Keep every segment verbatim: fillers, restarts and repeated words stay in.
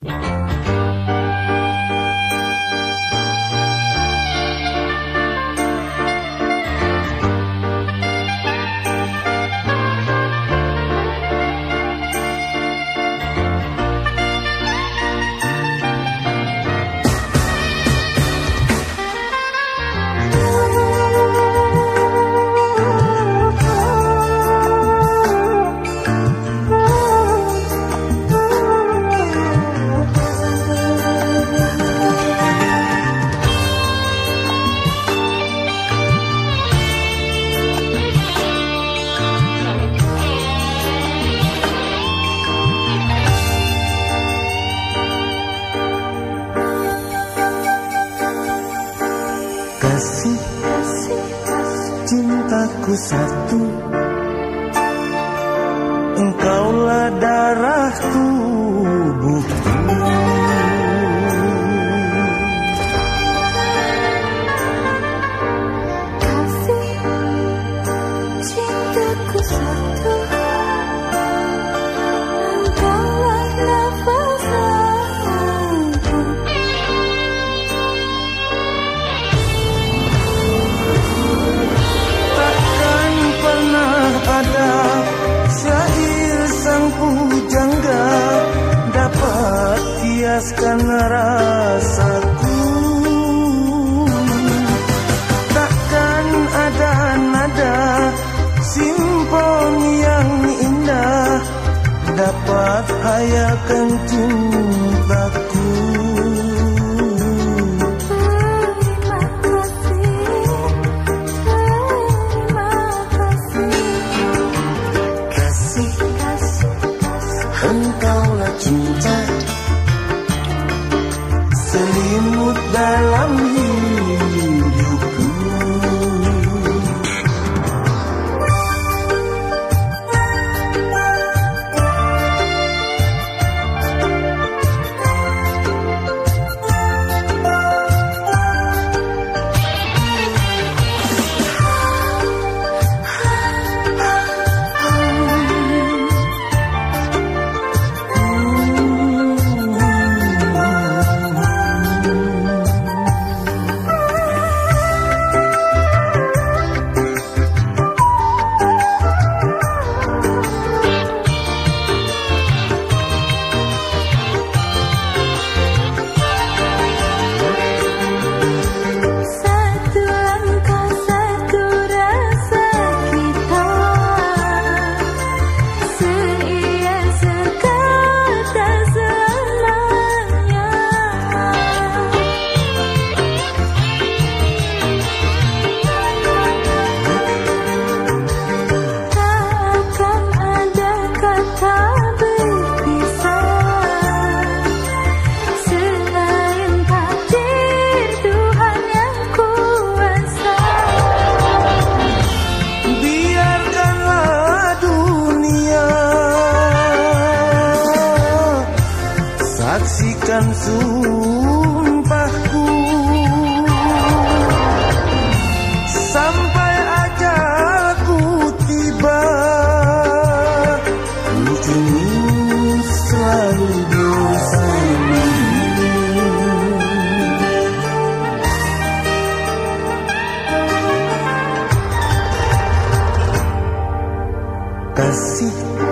Kasih, cintaku satu, engkaulah darah tubuhku. Kasih, cintaku satu, engkaulah nafas aku. Takkan pernah ada syair sang pujangga dapat hiaskan rasaku. Takkan ada nada simfoni yang indah dapat hayakan cintaku. Engkaulah cinta, selimut dalam hidupku. Saksikan sumpahku sampai ajalku tiba. Ku ingin selalu bersamamu. Kasih,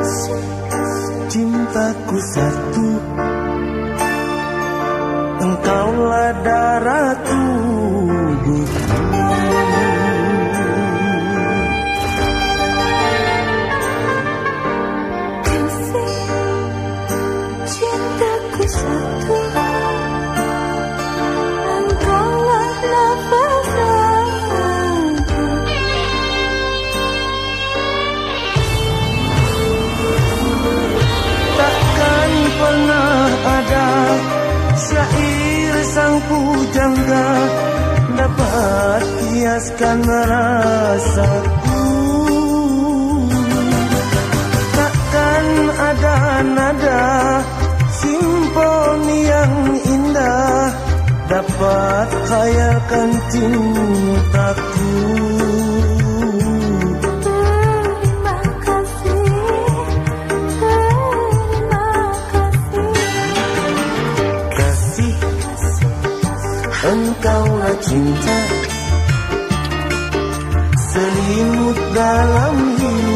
cintaku satu, engkaulah darah tubuhku. Kasih, cintaku satu, engkaulah nafas aku. Takkan pernah ada syair sang pujangga dapat hiaskan rasaku. Takkan ada nada simfoni yang indah dapat hayalkan cintaku. Terima kasih, terima kasih. Engkaulah cinta, selimut dalam hidup.